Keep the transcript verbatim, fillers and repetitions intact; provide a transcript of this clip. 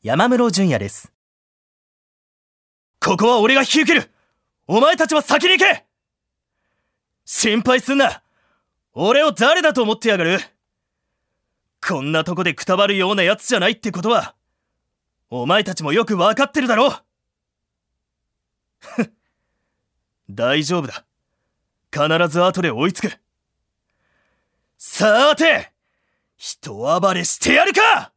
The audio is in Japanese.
山室淳也です。 ここは俺が引き受ける。お前たちは先に行け。心配すんな。俺を誰だと思ってやがる。こんなとこでくたばるようなやつじゃないってことはお前たちもよくわかってるだろ。ふっ大丈夫だ。必ず後で追いつく。さーて、人暴れしてやるか。